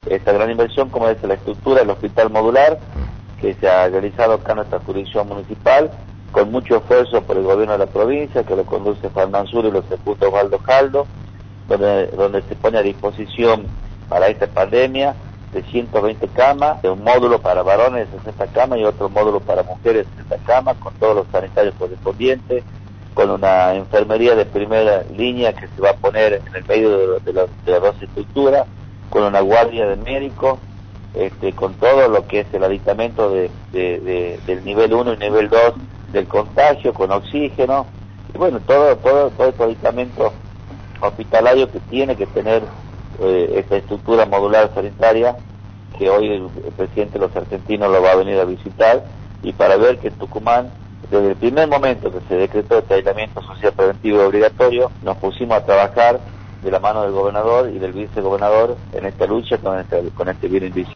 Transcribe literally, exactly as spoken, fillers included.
esta gran inversión como es la estructura del hospital modular que se ha realizado acá en nuestra jurisdicción municipal con mucho esfuerzo por el gobierno de la provincia, que lo conduce Fernán Sur y lo ejecuta Osvaldo Caldo, donde, donde se pone a disposición para esta pandemia de ciento veinte camas, de un módulo para varones de sesenta camas y otro módulo para mujeres de sesenta camas, con todos los sanitarios correspondientes, con una enfermería de primera línea que se va a poner en el medio de, de, la, de las dos estructuras, con una guardia de médicos, este, con todo lo que es el aditamento de, de, de, del nivel uno y nivel dos del contagio, con oxígeno, y bueno, todo, todo, todo el aditamento hospitalario que tiene que tener eh, esta estructura modular sanitaria, que hoy el, el presidente de los argentinos lo va a venir a visitar, y para ver que en Tucumán, desde el primer momento que se decretó este aislamiento social preventivo y obligatorio, nos pusimos a trabajar de la mano del gobernador y del vicegobernador en esta lucha con este, con este virus invisible.